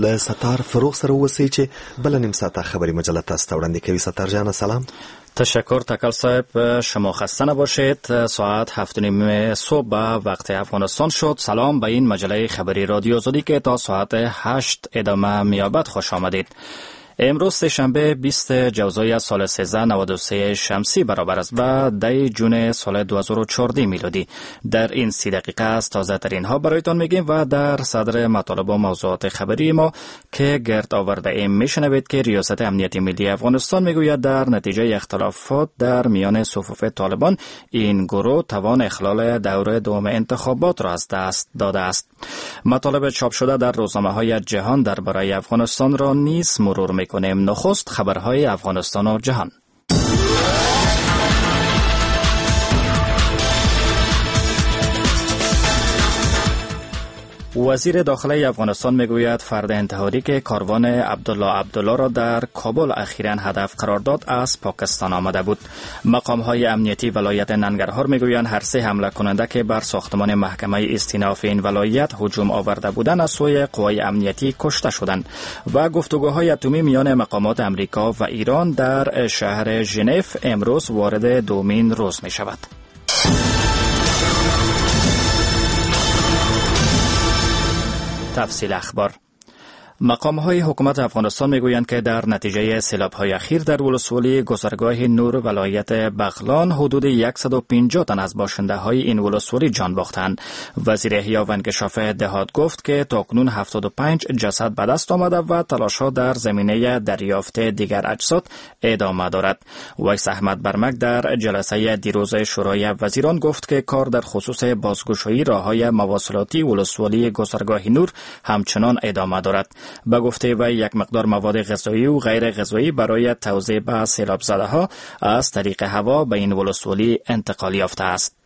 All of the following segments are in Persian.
له ستار فروغ سره وسی چې بل نیم ساعته خبری مجله تاسو ته وړاندې کوي. ستار جان سلام. تشکر تکل صاحب، شما خسته نباشید. ساعت 7:30 صبح به وقت افغانستان شد. سلام به این مجله خبری رادیو آزادی که تا ساعت 8 ادامه می‌یابد. خوش آمدید. امروز سه‌شنبه 20 جوزای سال 1393 شمسی برابر است و 10 جون سال 2014 میلادی. در این 30 دقیقه است تازه ترین ها برایتان میگیم و در صدر مطالب و موضوعات خبری ما که گرد آورده ایم میشنوید که ریاست امنیت ملی افغانستان میگوید در نتیجه اختلافات در میان صفوف طالبان این گروه توان اخلال دور دوم انتخابات را از دست داده است. مطالب چاپ شده در روزنامه‌های جهان درباره افغانستان را نیز مرور می‌کنیم. نخست خبرهای افغانستان و جهان. وزیر داخلی افغانستان میگوید فرد انتحاری که کاروان عبدالله را در کابل اخیراً هدف قرار داد از پاکستان آمده بود. مقام‌های امنیتی ولایت ننگرهار میگویند هر سه حمله کننده که بر ساختمان محکمه استیناف این ولایت هجوم آورده بودند از سوی قوای امنیتی کشته شدند و گفتگوهای اتمی میان مقامات امریکا و ایران در شهر ژنو امروز وارد دومین روز می شود. تفصیل اخبار. مقام‌های حکومت افغانستان میگویند که در نتیجه سیلاب‌های اخیر در ولسوالی گذرگاه نور ولایت بغلان حدود 150 تن از باشنده‌های این ولسوالی جان باختند. وزیر احیا و انکشاف دهات گفت که تاکنون 75 جسد به دست آمده و تلاش‌ها در زمینه دریافت دیگر اجساد ادامه دارد. ویس احمد برمک در جلسه دیروز شورای وزیران گفت که کار در خصوص بازگشایی راه‌های مواصلاتی ولسوالی گذرگاه نور همچنان ادامه دارد. به گفته و یک مقدار مواد غذایی و غیر غذایی برای توزیع به سیلاب زده ها از طریق هوا به این ولسوالی انتقال یافته است.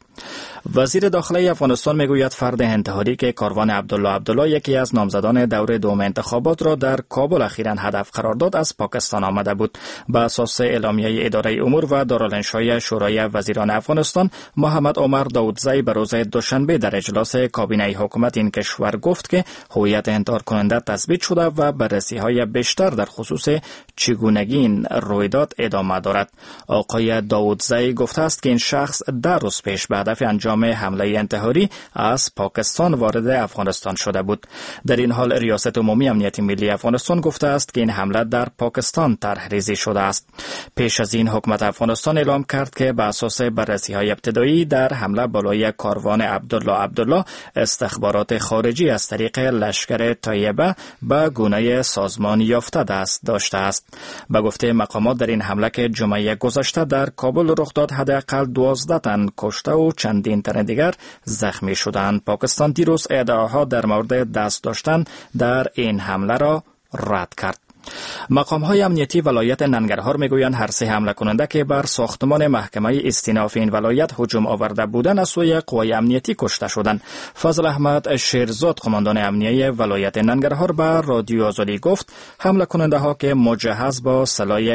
وزیر داخلی افغانستان میگوید فرد انتحاری که کاروان عبدالله یکی از نامزدان دور دوم انتخابات را در کابل اخیراً هدف قرار داد از پاکستان آمده بود. به اساس اعلامیه اداره امور و دارالانشای شورای وزیران افغانستان، محمد عمر داودزی به روز دوشنبه در اجلاس کابینه حکومت این کشور گفت که هویت انتحار کننده تثبیت شده و بررسی‌های بیشتر در خصوص چگونگی این رویداد ادامه دارد. آقای داودزی گفته است که این شخص 10 روز پیش به هدف انجام حمله انتحاری از پاکستان وارد افغانستان شده بود. در این حال ریاست عمومی امنیت ملی افغانستان گفته است که این حمله در پاکستان طرح‌ریزی شده است. پیش از این حکومت افغانستان اعلام کرد که به اساس بررسی‌های ابتدایی در حمله بالای کاروان عبدالله استخبارات خارجی از طریق لشکر طیبه به گونه سازمان یافته دست داشته است. به گفته مقامات در این حمله که جمعه گذشته در کابل رخ داد حداقل 12 تن کشته و چندین تن دیگر زخمی شدند. پاکستان دیروز ادعاها در مورد دست داشتن در این حمله را رد کرد. مقام‌های امنیتی ولایت ننگرهار میگویند هر سه حمله کننده که بر ساختمان محکمه استیناف این ولایت هجوم آورده بودند از سوی قوای امنیتی کشته شدند. فضل احمد شیرزاد قماندان امنیه ولایت ننگرهار به رادیو آزادی گفت حمله کننده ها که مجهز با سلاح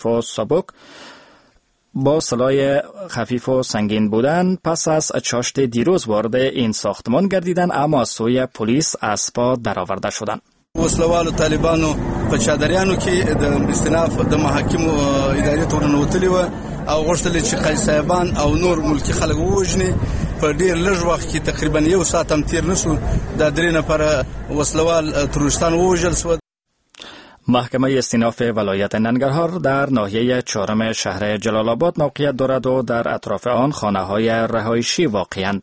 خفیف و سنگین بودند پس از چاشت دیروز وارد این ساختمان گردیدند اما از سوی پلیس از پا درآورده شدند. وسلوالو طالبانو په چادریانو کې د استیناف د محاکمو ادارې ته ورنوتلي و او غوښتل چې قاضي صاحبان او نور ملکی خلک ووژني. په ډیر لږ وخت کې تقریبا 1 ساعت هم تیر نشو د 3 نفر وسلوال تروریستان ووژل شو. محکمه استیناف ولایت ننگرهار در ناحیه 4 شهر جلال آباد موقعیت دارد و در اطراف آن خانه‌های رهایشی واقع‌اند.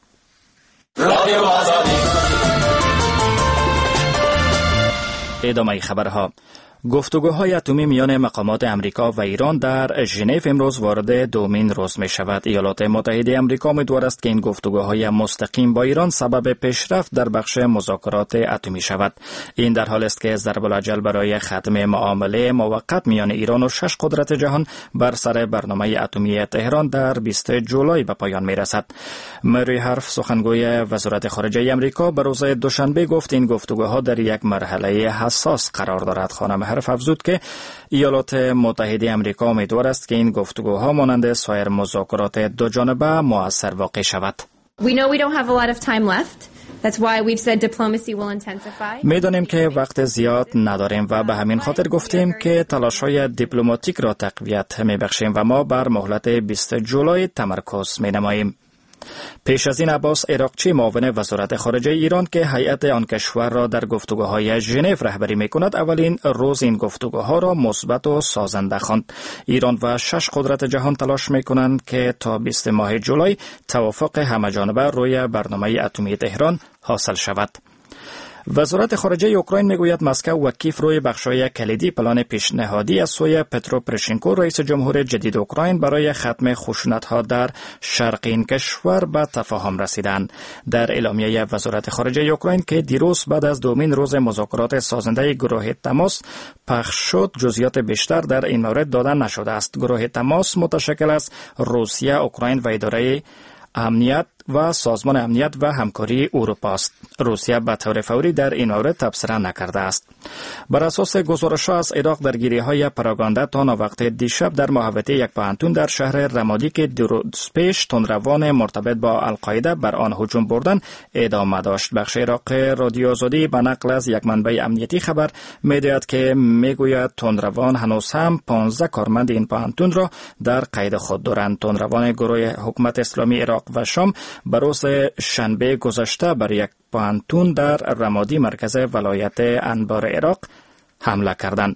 ادامه خبرها. گفتگوهای اتمی میان مقامات امریکا و ایران در ژنو امروز وارد دومین روز می شود. ایالات متحده امریکا امیدوار است که این گفتگوهای مستقیم با ایران سبب پیشرفت در بخش مذاکرات اتمی شود. این در حال است که ضرب الاجل برای ختم معامله موقت میان ایران و 6 قدرت جهان بر سر برنامه اتمی تهران در 20 جولای به پایان می رسد. مری هارف سخنگوی وزارت خارجه امریکا به روز دوشنبه گفت این گفتگوها در یک مرحله حساس قرار دارد. خانم حرف افزود که ایالات متحده امریکا امیدوار است که این گفتگوها مانند سایر مذاکرات دو جانبه مؤثر واقع شود. We know we don't have a lot of time left. می‌دانیم که وقت زیاد نداریم و به همین خاطر گفتیم که تلاش‌های دیپلماتیک را تقویت می‌بخشیم و ما بر مهلت 20 جولای تمرکز می‌نماییم. پیش از این عباس عراقچی معاون وزارت خارجه ایران که هیئت آن کشور را در گفتگوهای ژنو رهبری می‌کند اولین روز این گفتگوها را مثبت و سازنده خواند. ایران و 6 قدرت جهان تلاش می‌کنند که تا 20 ماه جولای توافق همه‌جانبه روی برنامه اتمی تهران حاصل شود. وزارت خارجه اوکراین میگوید مسکو و کیف روی بخش‌های کلیدی پلان پیشنهادی از سوی پترو پروشنکو رئیس جمهور جدید اوکراین برای ختم خشونت‌ها در شرق این کشور به تفاهم رسیدند. در اعلامیه وزارت خارجه اوکراین که دیروز بعد از دومین روز مذاکرات سازنده گروه تماس پخش شد جزئیات بیشتر در این مورد داده نشده است. گروه تماس متشکل از روسیه، اوکراین و اداره امنیت و سازمان امنیت و همکاری اروپا است. روسیه به طور فوری در این مورد تبصره نکرده است. بر اساس گزارش‌ها از عراق درگیری‌های پراگانده تا وقت دیشب در محوطه یک پانتون در شهر رمادی که دو روز پیش تندروان مرتبط با القاعده بر آن هجوم بردن ادامه داشت. بخش عراق رادیو آزادی به نقل از یک منبع امنیتی خبر می‌دهد که میگوید تندروان هنوز هم 15 کارمند این پانتون را در قید خود دارند. تندروان گروه حکومت اسلامی عراق و شام بروز شنبه گذشته بر یک پانتون در رمادی مرکز ولایت انبار عراق حمله کردند.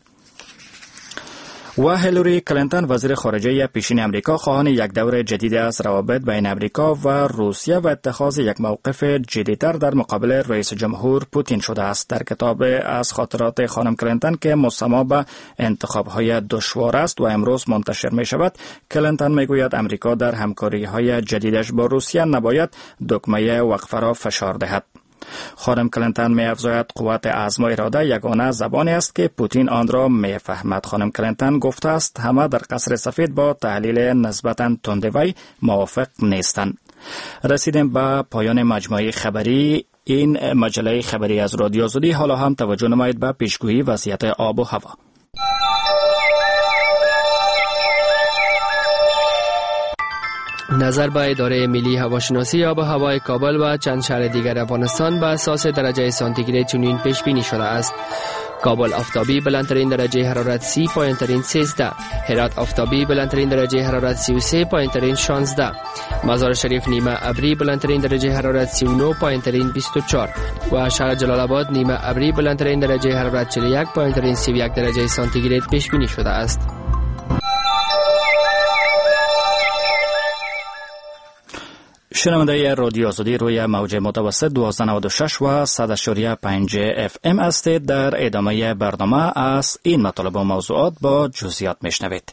و هیلاری کلینتون وزیر خارجه پیشین امریکا خواهان یک دور جدید از روابط بین امریکا و روسیه و اتخاذ یک موقف جدی‌تر در مقابل رئیس جمهور پوتین شده است. در کتاب از خاطرات خانم کلینتون که مسما به انتخاب‌های دشوار است و امروز منتشر می شود، کلینتون می گوید امریکا در همکاری‌های جدیدش با روسیه نباید دکمه وقفه را فشار دهد. خانم کلینتون می افزاید قوت عزم و اراده یگانه زبانی است که پوتین آن را می فهمد. خانم کلینتون گفته است همه در قصر سفید با تحلیل نسبتاً تندوی موافق نیستند. رسیدیم به پایان مجموعه خبری این مجله خبری از رادیو آزادی. حالا هم توجه نمایید به پیشگویی وضعیت آب و هوا. نظر به اداره ملی هواشناسی آب و هوای کابل و چند شهر دیگر افغانستان به اساس درجه سانتیگراد چنین پیش بینی شده است: کابل آفتابی بلندترین درجه حرارت 30، پایینترین 13. هرات آفتابی بلندترین درجه حرارت 33، پایینترین 16. مزار شریف نیمه ابری بلندترین درجه حرارت 39، پایینترین 24. و شهر جلال آباد نیمه ابری بلندترین درجه حرارت 41، پایینترین 31 درجه سانتیگراد پیش بینی شده است. شنونده رادیو آزادی روی موج متوسط 1296 و 100.5 FM هستید. در ادامه برنامه از این مطالب و موضوعات با جزئیات میشنوید.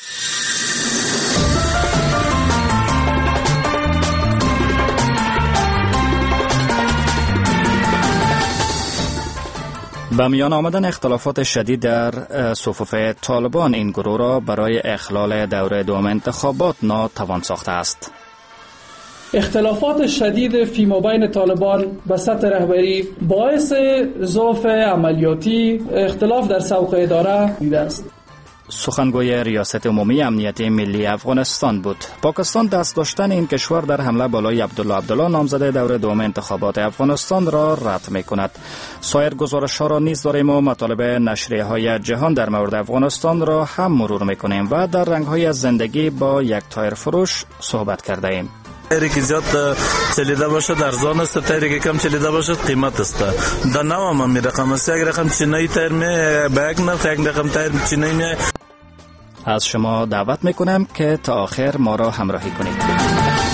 به میان آمدن اختلافات شدید در صفوف طالبان این گروه را برای اخلال دوره دوم انتخابات ناتوان ساخته است. اختلافات شدید فیما بین طالبان به سطح رهبری باعث ضعف عملیاتی اختلاف در سوق اداره بوده است. سخنگوی ریاست عمومی امنیت ملی افغانستان بود. پاکستان دست داشتن این کشور در حمله بالای عبدالله نامزد دور دوم انتخابات افغانستان را رد می کند. سایر گزارش‌ها را نیز داریم و مطالب نشریه‌های جهان در مورد افغانستان را هم مرور می کنیم و در رنگ‌های از زندگی با یک تایر فروش صحبت کرده ایم. تایری که زیاد چلیده باشد ارزان است، تایری که کم چلیده باشد قیمت است. در نوع هم می رقم است. یک رقم چینایی تایر می به یک نرخ، یک رقم تایر چینایی می. از شما دعوت می کنم که تا آخر ما را همراهی کنید.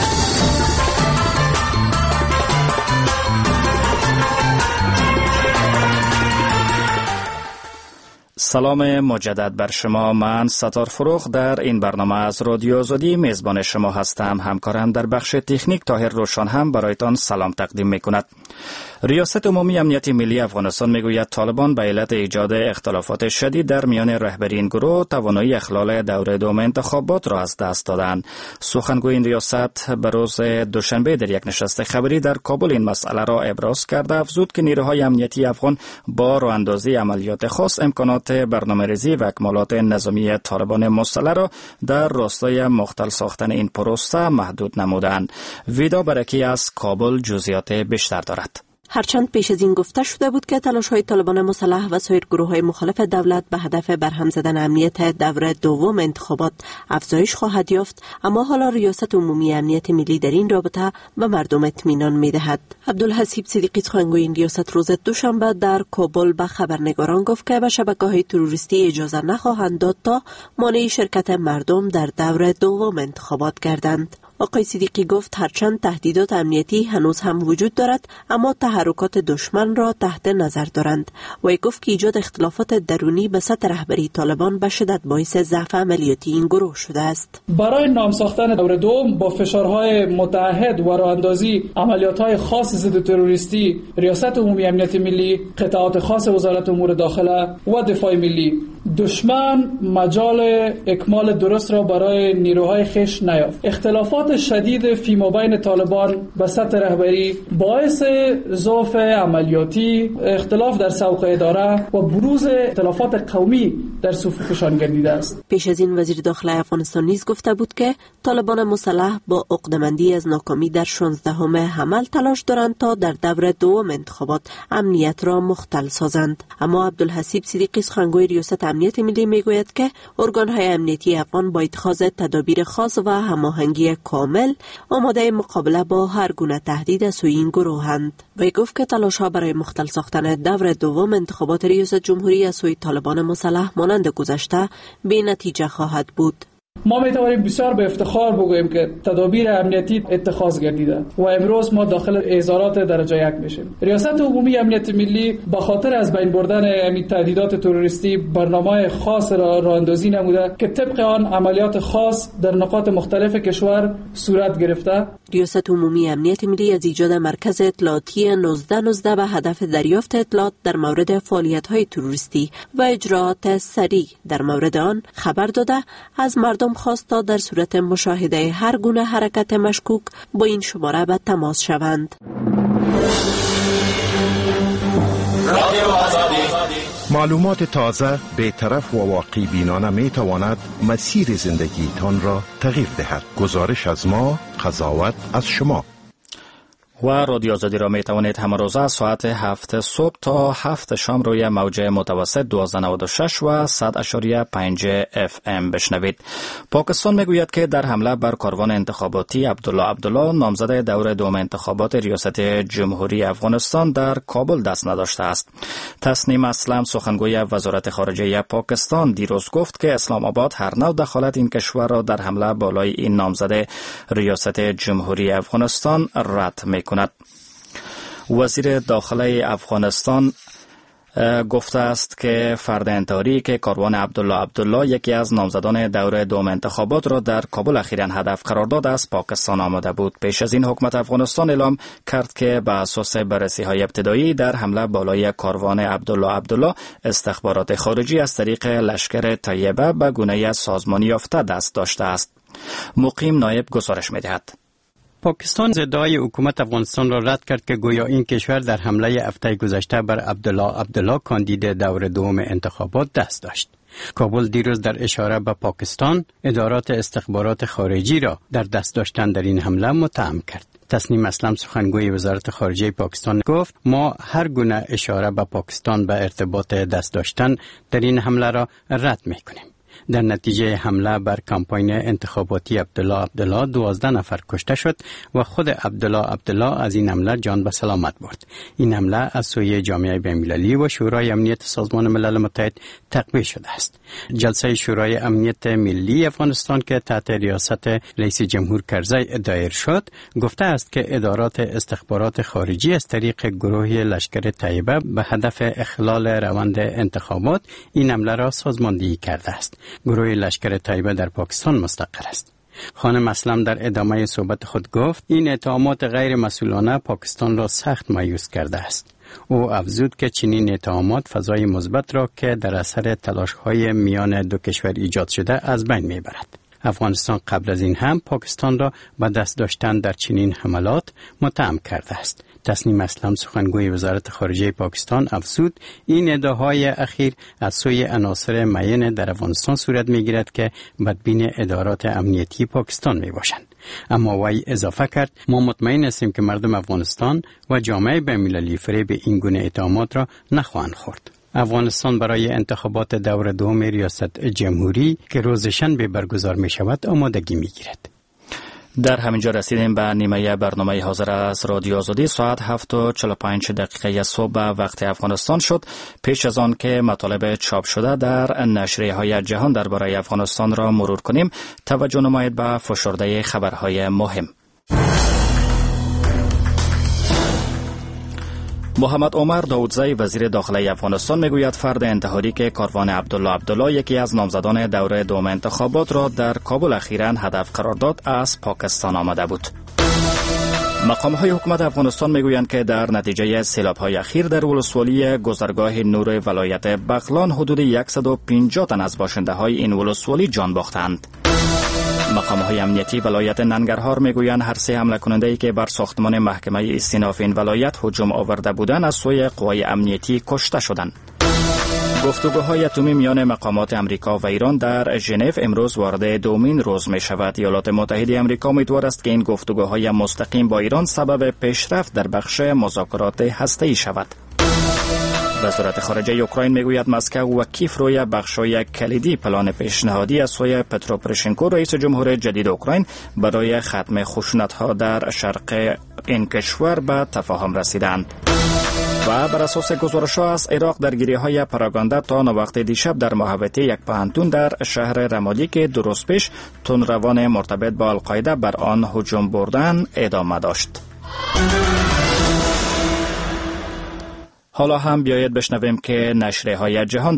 سلام مجدد بر شما. من ستار فروخ در این برنامه از رادیو آزادی میزبان شما هستم. همکارم در بخش تکنیک طاهر روشن هم برایتان سلام تقدیم می کند. ریاست عمومی امنیت ملی افغانستان میگوید طالبان به علت ایجاد اختلافات شدید در میان رهبری این گروه توانایی اخلال دوره دوم انتخابات را از دست دادند. سخنگوی این ریاست به روز دوشنبه در یک نشست خبری در کابل این مسئله را ابراز کرده افزود که نیروهای امنیتی افغان با راهاندازی عملیات خاص امکانات برنامه‌ریزی و اکمالات نظامی طالبان مسلح را در راستای مختل ساختن این پروسه محدود نمودند. ویدا برکی از کابل جزئیات بیشتر دارد. هرچند پیش از این گفته شده بود که تلاش‌های طالبان مسلح و سایر گروه‌های مخالف دولت به هدف برهم زدن امنیت دوره دوم انتخابات افزایش خواهد یافت، اما حالا ریاست عمومی امنیت ملی در این رابطه به مردم اطمینان می‌دهد. عبدالحسیب صدیقی سخنگوی این ریاست روز دوشنبه در کابل به خبرنگاران گفت که به شبکه‌های تروریستی اجازه نخواهند داد تا مانع شرکت مردم در دوره دوم انتخابات گردند. آقای صدیقی گفت هرچند تهدیدات امنیتی هنوز هم وجود دارد، اما تحرکات دشمن را تحت نظر دارند. و گفت که ایجاد اختلافات درونی به سطح رهبری طالبان به شدت باعث ضعف عملیاتی این گروه شده است. برای نام ساختن دوره دوم با فشارهای متعهد و راهاندازی عملیات‌های خاص ضد تروریستی، ریاست عمومی امنیت ملی، قطاعات خاص وزارت امور داخله و دفاع ملی، دشمن مجال اکمال درست را برای نیروهای خویش نیافت. اختلافات شدید فی مابین طالبان به سطح رهبری باعث ضعف عملیاتی، اختلاف در سوق اداره و بروز اختلافات قومی در صفوفشان گردیده است. پیش از این وزیر داخله افغانستان نیز گفته بود که طالبان مسلح با عقده‌مندی از ناکامی در 16 حمل تلاش دارند تا در دور دوم انتخابات امنیت را مختل سازند. اما عبدالحسیب صدیقی سخنگوی ریاست امنیت ملی میگوید که ارگان‌های امنیتی افغان با اتخاذ تدابیر خاص و هماهنگی کامل آماده مقابله با هر گونه تهدید از سوی این گروهند. وی گفت که تلاش‌ها برای مختل ساختن دور دوم انتخابات ریاست جمهوری از سوی طالبان مسلح مانند گذشته بی نتیجه خواهد بود. ما میتوانیم بسیار به افتخار بگوییم که تدابیر امنیتی اتخاذ گردیده و امروز ما داخل اعزارات درجه 1 میشیم. ریاست عمومی امنیت ملی به خاطر از بین بردن این تهدیدات تروریستی برنامه خاص را راهاندازی نموده که طبق آن عملیات خاص در نقاط مختلف کشور صورت گرفته. ریاست عمومی امنیت ملی از ایجاد مرکز اطلاعاتی 1919 به هدف دریافت اطلاعات در مورد فعالیت‌های تروریستی و اجراءات سریع در مورد آن خبر داده از مردم خواست تا در صورت مشاهده هر گونه حرکت مشکوک با این شماره به تماس شوند. معلومات تازه، بی‌طرف و واقعی بینانه می تواند مسیر زندگیتان را تغییر دهد. گزارش از ما، قضاوت از شما. و رادیو آزادی را می توانید همه روز از ساعت 7 صبح تا 7 شام روی موج متوسط 1296 و 100.5 FM بشنوید. پاکستان می گوید که در حمله بر کاروان انتخاباتی عبدالله نامزد دور دوم انتخابات ریاست جمهوری افغانستان در کابل دست نداشته است. تسنیم اسلم سخنگوی وزارت خارجه پاکستان دیروز گفت که اسلام آباد هر نوع دخالت این کشور را در حمله بالای این نامزد ریاست جمهوری افغانستان رد می کند. وزیر داخله افغانستان گفته است که فرد انتحاری که کاروان عبدالله یکی از نامزدان دور دوم انتخابات را در کابل اخیراً هدف قرار داد از پاکستان آمده بود. پیش از این حکومت افغانستان اعلام کرد که به اساس بررسی‌های ابتدایی در حمله بالای کاروان عبدالله استخبارات خارجی از طریق لشکر طیبه به گونه سازمانی یافته دست داشته است. مقیم نایب گزارش می‌دهد. پاکستان ادعای حکومت افغانستان را رد کرد که گویا این کشور در حمله هفته گذشته بر عبدالله کاندید دور دوم انتخابات دست داشت. کابل دیروز در اشاره به پاکستان ادارات استخبارات خارجی را در دست داشتن در این حمله متهم کرد. تسنیم اسلم سخنگوی وزارت خارجه پاکستان گفت ما هر گونه اشاره به پاکستان به ارتباط دست داشتن در این حمله را رد می‌کنیم. در نتیجه حمله بر کمپاین انتخاباتی عبدالله 12 نفر کشته شد و خود عبدالله از این حمله جان به سلامت برد. این حمله از سوی جامعه بین‌المللی و شورای امنیت سازمان ملل متحد تقویه شده است. جلسه شورای امنیت ملی افغانستان که تحت ریاست رئیس جمهور کرزی دایر شد گفته است که ادارات استخبارات خارجی از طریق گروه لشکر طیبه به هدف اخلال روند انتخابات این حمله را سازماندهی کرده است. گروه لشکر طیبه در پاکستان مستقر است. خانم اسلم در ادامه صحبت خود گفت این اتهامات غیر مسئولانه پاکستان را سخت مایوس کرده است. او افزود که چنین اتهامات فضای مثبت را که در اثر تلاش‌های میان دو کشور ایجاد شده از بین میبرد. افغانستان قبل از این هم پاکستان را به دست داشتن در چنین حملات متهم کرده است. تسنیم اسلم سخنگوی وزارت خارجه پاکستان افزود این ادعاهای اخیر از سوی عناصر معین در افغانستان صورت میگیرد که بدبین ادارات امنیتی پاکستان میباشند. اما وی اضافه کرد ما مطمئن هستیم که مردم افغانستان و جامعه بین‌المللی فریب این گونه اتهامات را نخواهند خورد. افغانستان برای انتخابات دور دوم ریاست جمهوری که روز شنبه برگزار می شود آمادگی می گیرد. در همینجا رسیدیم به نیمه برنامه حاضر از رادیو آزادی. ساعت 7:45 صبح وقت افغانستان شد. پیش از آن که مطالب چاپ شده در نشریه‌های جهان درباره افغانستان را مرور کنیم، توجه نمایید به فشرده خبرهای مهم. محمد عمر داودزی وزیر داخلی افغانستان میگوید فرد انتحاری که کاروان عبدالله یکی از نامزدان دوره دوم انتخابات را در کابل اخیراً هدف قرار داد از پاکستان آمده بود. مقام‌های حکومت افغانستان میگویند که در نتیجه سیلاب‌های اخیر در ولسوالی گذرگاه نور ولایت بغلان حدود 150 تن از باشنده‌های این ولسوالی جان باختند. مقام‌های امنیتی ولایت ننگرهار میگویند هر سه حمله کننده‌ای که بر ساختمان محکمه استیناف این ولایت هجوم آورده بودند از سوی قوای امنیتی کشته شدند. گفتگوهای اتمی میان مقامات امریکا و ایران در ژنو امروز وارد دومین روز می شود. ایالات متحده امریکا امیدوار است که این گفتگوهای مستقیم با ایران سبب پیشرفت در بخش مذاکرات هسته‌ای شود. وزارت خارجه اوکراین میگوید مسکو و کیف روی بخش‌های کلیدی پلان پیشنهادی از سوی پترو پروشنکو رئیس جمهور جدید اوکراین برای ختم خشونت‌ها در شرق این کشور به تفاهم رسیدند. و بر اساس گزارش‌ها از عراق درگیری‌های پراگنده تا وقت دیشب در محوطه یک پوهنتون در شهر رمادی که دو روز پیش تندروان مرتبط با القاعده بر آن هجوم بردن ادامه داشت. حالا هم بیایید بشنویم که نشریه‌های جهان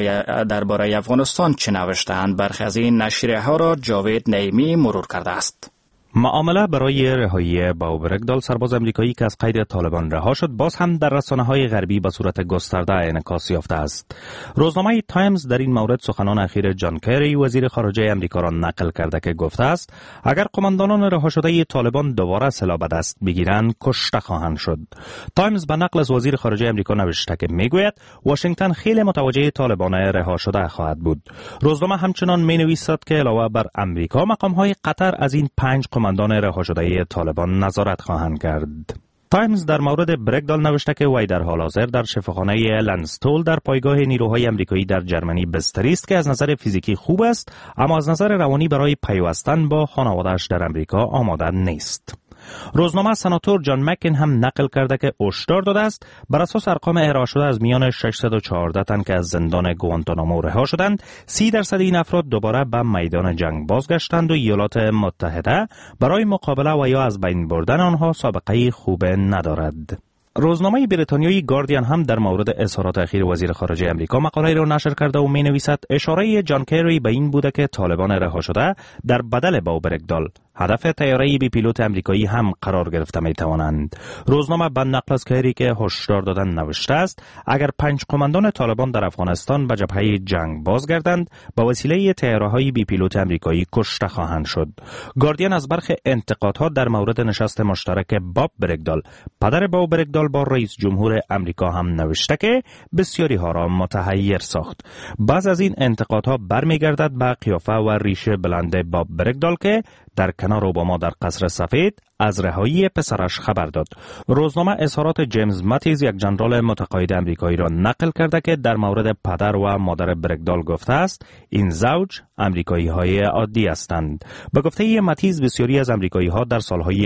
درباره افغانستان چه نوشته‌اند. برخی از این نشریه‌ها را جاوید نعیمی مرور کرده است. معامله برای رهایی باوبرگدال سرباز امریکایی که از قید طالبان رها شد باز هم در رسانه‌های غربی به صورت گسترده انعکاس یافته است. روزنامه تایمز در این مورد سخنان اخیر جان کری وزیر خارجه امریکا را نقل کرده که گفته است اگر قماندانان رها شده طالبان دوباره سلاح به دست بگیرند کشته خواهند شد. تایمز به نقل از وزیر خارجه امریکا نوشته که میگوید واشنگتن خیلی متوجه طالبان رها شده خواهد بود. روزنامه همچنان مینویسد که علاوه بر امریکا مقام‌های قطر از این 5 قماندان رها شده طالبان نظارت خواهند کرد. تایمز در مورد برگدال نوشته که وی در حال حاضر در شفاخانه لنستول در پایگاه نیروهای امریکایی در جرمنی بستری است که از نظر فیزیکی خوب است اما از نظر روانی برای پیوستن با خانواده‌اش در امریکا آماده نیست. روزنامه سناتور جان مکین هم نقل کرده که هشدار داده است بر اساس ارقام ارائه شده از میان 614 تن که از زندان گوانتانامو رها شدند 30% این افراد دوباره به میدان جنگ بازگشتند و ایالات متحده برای مقابله و یا از بین بردن آنها سابقه خوب ندارد. روزنامه بریتانیایی گاردین هم در مورد اظهارات اخیر وزیر خارجه امریکا مقاله را نشر کرده و می‌نویسد اشاره جان کری به این بوده که طالبان رها شده در بدل باوبرگدال هدف طیاره بی پیلوت امریکایی هم قرار گرفته می‌توانند. روزنامه به نقل از کری که هشدار دادن نوشته است اگر 5 قماندان طالبان در افغانستان به جبهه جنگ بازگردند با وسیله طیاره‌های بی پیلوت امریکایی کشته خواهند شد. گاردین از برخی انتقادها در مورد نشست مشترک باب برگدال پدر باوبرگدال با رئیس جمهور امریکا هم نوشته که بسیاری ها را متحیر ساخت. بعض از این انتقادها برمیگردد به قیافه و ریشه بلند باب برگدال که در کنار اوباما در قصر سفید از رهایی پسرش خبر داد. روزنامه اظهارات جیمز ماتیز یک ژنرال متقاعد امریکایی را نقل کرده که در مورد پدر و مادر برگدال گفته است این زوج امریکایی های عادی هستند. به گفته ماتیز بسیاری از امریکایی ها در سالهای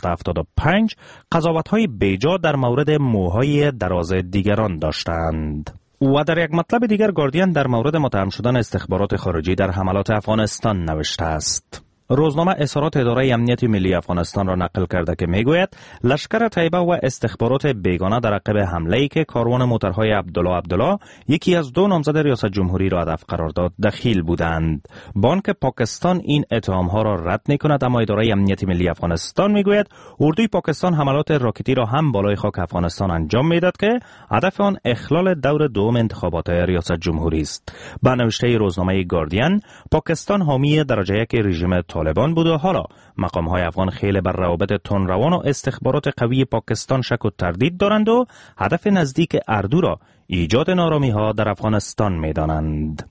1975 قضاوت های بیجا در مورد موهای دراز دیگران داشتند. و در یک مطلب دیگر گاردین در مورد متهم شدن استخبارات خارجی در حملات افغانستان نوشته است. روزنامه اظهارات اداره امنیت ملی افغانستان را نقل کرده که میگوید لشکر طیبه و استخبارات بیگانه در عقب حمله‌ای که کاروان موترهای عبدالله یکی از دو نامزد ریاست جمهوری را هدف قرار داد دخیل بودند. بانک پاکستان این اتهام‌ها را رد می‌کند، اما اداره امنیت ملی افغانستان میگوید اردوی پاکستان حملات راکتی را هم بالای خاک افغانستان انجام میداد که هدف آن اخلال دور دوم انتخابات ریاست جمهوری است. با نوشته روزنامه گاردین، پاکستان حامی درجه یک رژیم طالبان بود و حالا مقام‌های افغان خیلی بر روابط تندروان و استخبارات قوی پاکستان شک و تردید دارند و هدف نزدیک اردو را ایجاد نارامی‌ها در افغانستان می‌دانند.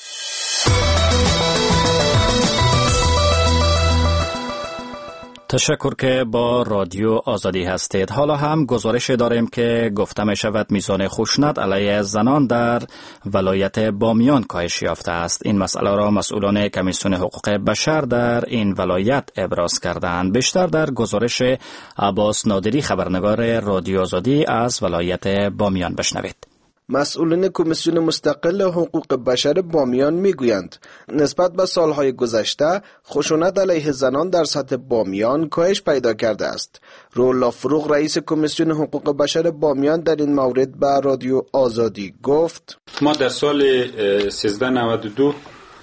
تشکر که با رادیو آزادی هستید. حالا هم گزارش داریم که گفته می شود میزان خشونت علیه زنان در ولایت بامیان کاهش یافته است. این مسئله را مسئولان کمیسیون حقوق بشر در این ولایت ابراز کردند. بیشتر در گزارش عباس نادری خبرنگار رادیو آزادی از ولایت بامیان بشنوید. مسئولین کمیسیون مستقل حقوق بشر بامیان میگویند نسبت به سالهای گذشته خشونت علیه زنان در سطح بامیان کاهش پیدا کرده است. رولا فروغ رئیس کمیسیون حقوق بشر بامیان در این مورد به رادیو آزادی گفت: ما در سال 1392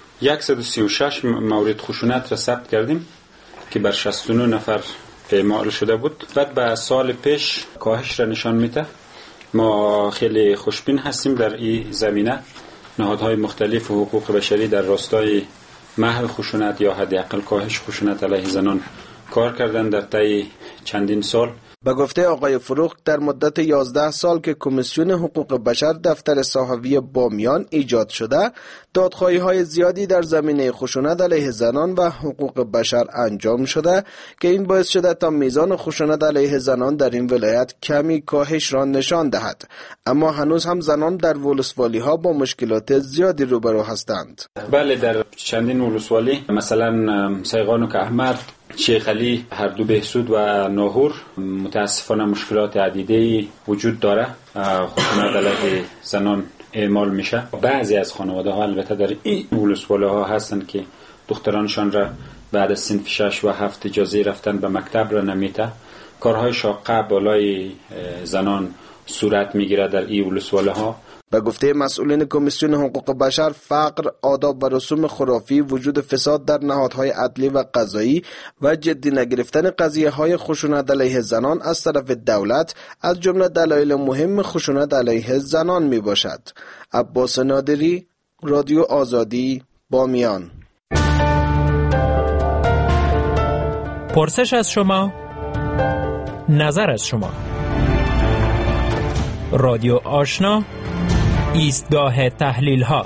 136 مورد خشونت را ثبت کردیم که بر 69 نفر اعمال شده بود. بعد به سال پیش کاهش را نشان میده. ما خیلی خوشبین هستیم در این زمینه. نهادهای مختلف حقوق بشری در راستای محو خشونت یا حداقل کاهش خشونت علیه زنان کار کردن در طی چندین سال. به گفته آقای فروغ در مدت 11 سال که کمیسیون حقوق بشر دفتر صحوی بامیان ایجاد شده، دادخواهی‌های زیادی در زمینه خشونت علیه زنان و حقوق بشر انجام شده که این باعث شده تا میزان خشونت علیه زنان در این ولایت کمی کاهش را نشان دهد، اما هنوز هم زنان در ولسوالی‌ها با مشکلات زیادی روبرو هستند. بله، در چندین ولسوالی مثلا سیغان و کهمر، شیخ علی، هر دو بهسود و ناهور متاسفانه مشکلات عدیده‌ای وجود داره. خشونت علیه زنان اعمال میشه. بعضی از خانواده ها البته در این ولسوالی ها هستند که دخترانشان را بعد از صنف 6 و 7 اجازه رفتن به مکتب را نمیده. کارهای شاقه بالای زنان صورت میگیره در این ولسوالی ها. به گفته مسئولین کمیسیون حقوق بشر، فقر، آداب و رسوم خرافی، وجود فساد در نهادهای عدلی و قضایی و جدی نگرفتن قضیه‌های خشونت علیه زنان از طرف دولت از جمله دلایل مهم خشونت علیه زنان می باشد. عباس نادری، رادیو آزادی، بامیان. پرسش از شما، نظر از شما. رادیو آشنا، ایستگاه تحلیل ها.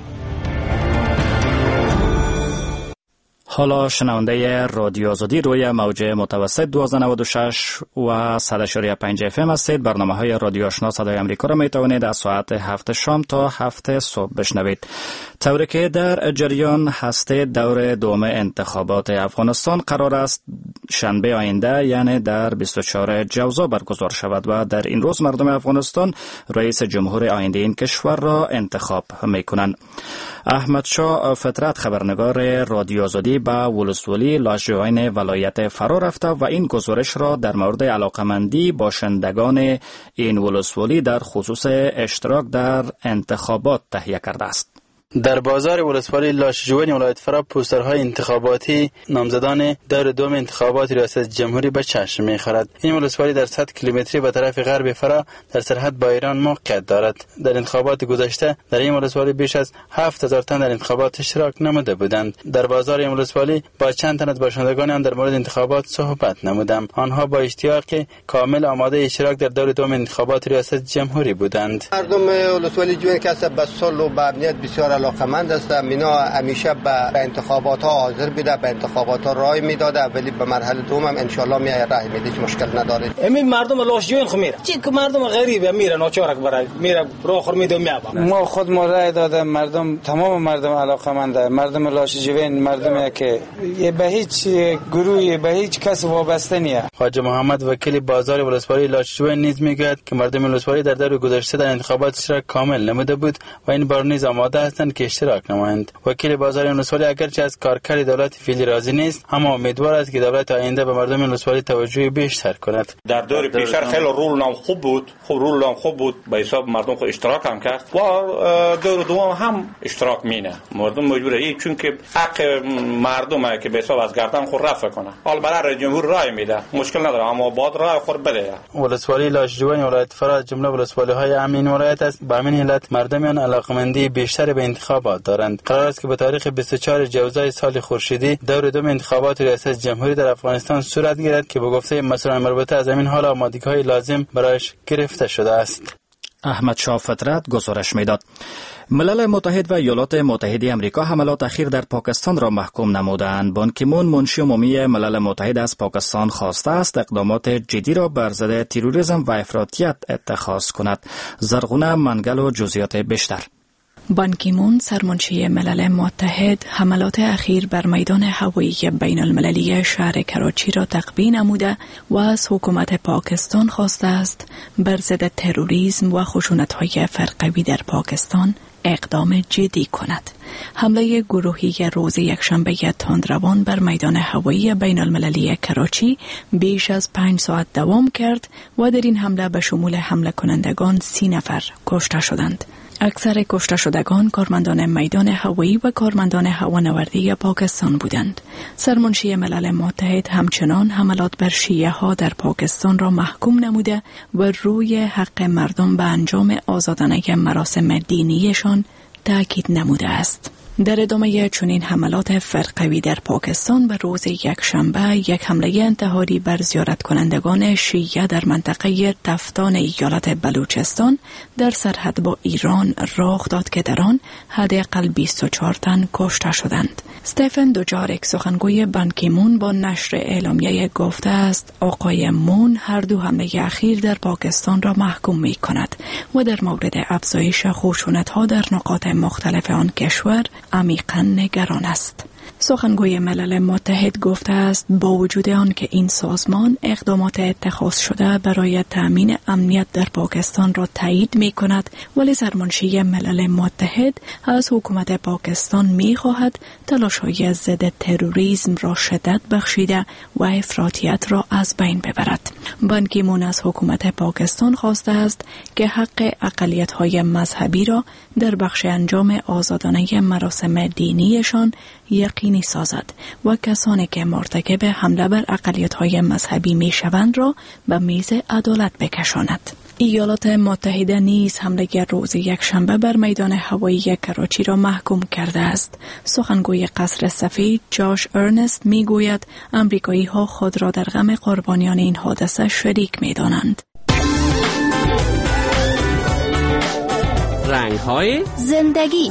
حالا شنونده رادیو آزادی روی موج متوسط 1296 و 100.5 FM هستید. برنامه های رادیو آشنا صدای امریکا را می توانید از ساعت 7 شام تا 7 صبح بشنوید. طوری که در جریان هسته دور دوم انتخابات افغانستان قرار است شنبه آینده یعنی در 24 جوزا برگزار شود و در این روز مردم افغانستان رئیس جمهور آینده این کشور را انتخاب می کنند. احمد شاه فطرت خبرنگار رادیو آزادی به ولسوالی لاژوین ولایت فرا رفته و این گزارش را در مورد علاقمندی باشندگان این ولسوالی در خصوص اشتراک در انتخابات تهیه کرده است. در بازار ولسوالی لاشجوین ولایت فرا پوسترهای انتخاباتی نامزدان دور دوم انتخابات ریاست جمهوری به چشم می‌خورد. این ولسوالی در 100 کیلومتری به طرف غرب فرا در سرحد با ایران موقعیت دارد. در انتخابات گذشته در این ولسوالی بیش از 7000 تن در انتخابات اشتراک نموده بودند. در بازار این ولسوالی با چند تن از باشندگان آن در مورد انتخابات صحبت نمودم. آنها با اشتیاق کامل آماده اشتراک در دور دوم انتخابات ریاست جمهوری بودند. مردم ولسوالی جوین که به صلح و امنیت بسیار علاقمند هستند. اینا همیشه به انتخابات ها حاضر بوده، به انتخابات ها رای میداده، ولی به مرحله دوم هم ان شاء الله میای رای میده، هیچ مشکل نداره. همین مردم لاشجوین خمیره چی که مردم غریبه میره ناچارک برای میره راه خور میده میابه. ما خود ما رای داده، مردم تمام مردم علاقمنده، مردم لاشجوین مردمی که به هیچ گروهی به هیچ کس وابسته نیست. خواجه محمد وکیل بازار ولسوالی لاشجوین نیز میگوید که مردم ولسوالی در دور گذشته در انتخابات اشتراک کامل نموده بود و این بار نیز آماده هستند که اشتراک نمایند. وکیل بازار ولسوالی اگرچه از کارکرد دولت فعلی راضی نیست، اما امیدوار است که دولت آینده به مردم ولسوالی توجه بیشتر کند. در دور پیشتر خیلی رول نام خوب بود، به حساب مردم خود اشتراک هم کرد و دور دوم هم اشتراک مینه. مردم مجبوره چون که حق مردمه که به حساب از گردن خود رفع کنه. حال برای جمهور رای میده، مشکل نداره، اما بعد رای خود بده. ولسوالی لاشجوانی ولایت فرا جمله ولسوالی‌های امین ولایت است. به همین علت مردمان علاقمندی بیشتر به انتخابات دارند. قرار است که به تاریخ 24 جوزای سال خورشیدی دور دوم انتخابات ریاست جمهوری در افغانستان صورت گیرد که به گفته مسئولان مربوطه از همین حال آمادگی‌های لازم برایش گرفته شده است. احمد شاه فطرت گزارش میداد. ملل متحد و ایالات متحده آمریکا حملات اخیر در پاکستان را محکوم نمودند. بان کی مون منشی عمومی ملل متحد از پاکستان خواسته است اقدامات جدی را بر ضد تروریسم و افراطیت اتخاذ کند. زرغونه منگل و جزئیات بیشتر. بان کی مون سرمنشی ملل متحد حملات اخیر بر میدان هوایی بین المللی شهر کراچی را تقویه نموده و از حکومت پاکستان خواسته است بر ضد تروریسم و خشونت‌های فرقوی در پاکستان اقدام جدی کند. حمله گروهی روز یکشنبه تندروان بر میدان هوایی بین المللی کراچی بیش از 5 ساعت دوام کرد و در این حمله به شمول حمله کنندگان 30 نفر کشته شدند. اکثر کشته شدگان کارمندان میدان هوایی و کارمندان هوانوردی پاکستان بودند. سرمنشی ملل متحد همچنان حملات بر شیعه ها در پاکستان را محکوم نموده و روی حق مردم به انجام آزادانه مراسم دینیشان تاکید نموده است. در ادامه چنین حملات فرقوی در پاکستان به روز یکشنبه یک حمله انتحاری بر زیارت کنندگان شیعه در منطقه تفتان ایالت بلوچستان در سرحد با ایران رخ داد که در آن حداقل 24 تن کشته شدند. استفن دوجارک سخنگوی بان کی مون با نشر اعلامیه گفته است آقای مون هر دو حمله اخیر در پاکستان را محکوم می کند و در مورد افزایش خشونت‌ها در نقاط مختلف آن کشور عمیقاً نگران است. سخنگوی ملل متحد گفته است با وجود آن که این سازمان اقدامات اتخاذ شده برای تأمین امنیت در پاکستان را تایید می کند، ولی سرمنشی ملل متحد از حکومت پاکستان می خواهد تلاش‌های ضد تروریسم را شدت بخشیده و افراطیت را از بین ببرد. بان کی مون از حکومت پاکستان خواسته است که حق اقلیت‌های مذهبی را در بخش انجام آزادانه مراسم دینیشان یقینی سازد و کسانی که مرتکب حمله بر اقلیت‌های مذهبی میشوند را به میز عدالت بکشاند. ایالات متحده نیز حمله روز یکشنبه بر میدان هوایی کراچی را محکوم کرده است. سخنگوی قصر سفید جاش ارنست میگوید امریکایی‌ها خود را در غم قربانیان این حادثه شریک می‌دانند. رنگ‌های زندگی.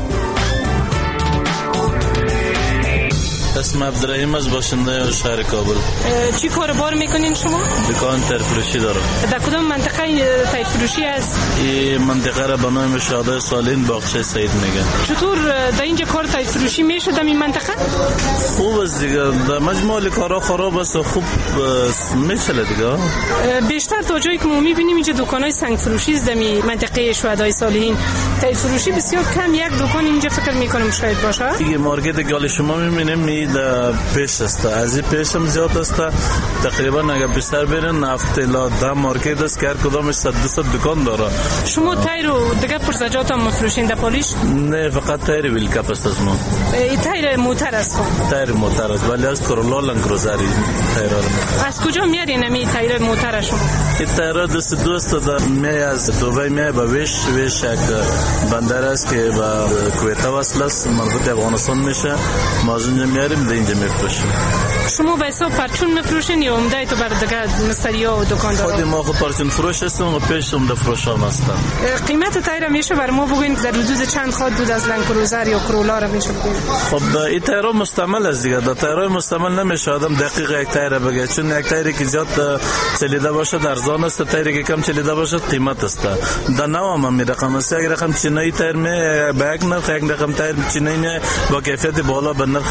اسم عبدالرحیم از باشنده شهر کابل. چی کاروبار میکنین شما؟ دکان تایرفروشی دارم. در کدام منطقه تایرفروشی است؟ این منطقه را به نام شهدای سالین باغچه سعید میگن. چطور در اینجا کار تایرفروشی میشه در این منطقه؟ خوب است دیگه. در مجموع کارا خراب است و خوب میشه دیگه. بیشتر تا جایی که ما میبینیم اینجا دکانای سنگ فروشی است در منطقه شهدای سالین. تایرفروشی بسیار کم، یک دکان اینجا فکر میکنم شاید باشه. دیگه مارکت گالی شما میبینیم پیش است، از این پیش هم زیاد است. تقریبا اگر بیشتر برین 7 تا 10 مارکت است که هر کدامش 100-200 دکان داره. شما تایر و دیگه پرزجات هم مفروشین در پالیش؟ نه، فقط تایر ویل کپ است از ما. این تایر موتر است؟ تایر موتر است، ولی از کرولا لنگروزاری تایر. از کجا میارین این تایر موتر شما؟ این تایر دوست می از دبی می به ویش یک بندر است که به کویت وصل است، مربوط به افغانستان میشه. ما از اونجا میاریم در اینجا میفروشیم. شما به حساب پرچون میفروشین یا عمده تو بر دیگه مستریا و دکاندارا؟ خود ما خود پرچون فروش هستیم و پیش عمده فروش هم هستم. قیمت تایر میشه بر ما بگوین در حدود چند خواهد بود از لنگروزر یا کرولا رو میشه بگوین؟ خب این تایر مستعمل است دیگه. در تایر مستعمل نمیشه آدم دقیق یک تایر بگه، چون یک تایری که زیاد چلیده باشه ارزان است، تایری که کم چلیده باشه قیمت است. در نوع هم می رقم است. یک رقم چینایی تایر می به یک نرخ، یک رقم تایر چینایی می با کیفیت بالا به نرخ بالا.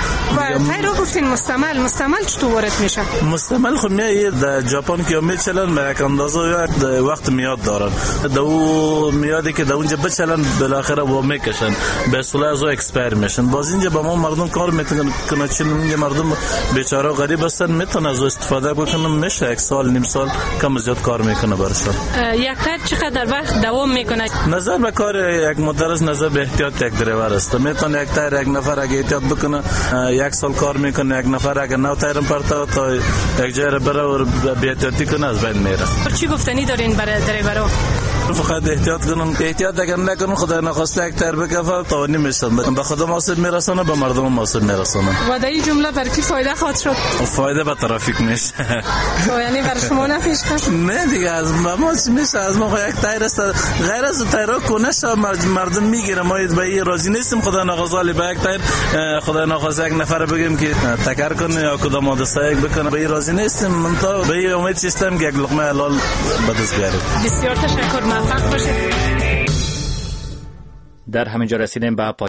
و تایر رو گفتین مستعمل چطور وارد میشه؟ مستعمل خب میایه در ژاپن که میچلن به یک اندازه وقت میاد دارن دو میادی که در اونجا بچلن بالاخره و میکشن به اصطلاح از اکسپایر میشن. باز اینجا با ما مردم کار میتونن کنه، چون اینجا مردم بیچاره غریب هستن میتونن از استفاده بکنن، میشه یک سال نیم سال کم زیاد کار میکنه برشون. یک تایر چقدر وقت دوام میکنه؟ نظر به کار یک مدرس نظر به احتیاط یک دریور است. میتونه یک تایر یک نفر اگه احتیاط بکنه یک سال کار میکنه، یک نفر اگه نو تایرم پرتا تا یک جای بره و بی احتیاطی کنه از بین میره. چی گفتنی دارین برای دریورها؟ فقط احتیاط کنن، احتیاط اگر نکنن خدا نخواسته یک تایر بکفه تا نمیشن، به خدا آسیب میرسونه به مردم آسیب میرسونه. و در این جمله بر کی فایده خواهد شد؟ فایده به ترافیک میشه. یعنی بر شما نفیش هست؟ نه دیگه از ما چی میشه، از ما یک تایر است غیر از تایرها کنش مردم میگیره، ما به این راضی نیستیم. خدا نخواسته به یک تایر خدا نخواسته یک نفر بگیم که تکر کنه یا کدام حادثه یک بکنه، به این راضی نیستیم. من تا به این امید هستم که یک لقمه حلال به دست بیاریم. بسیار تشکر، موفق باشید. در همینجا رسیدیم به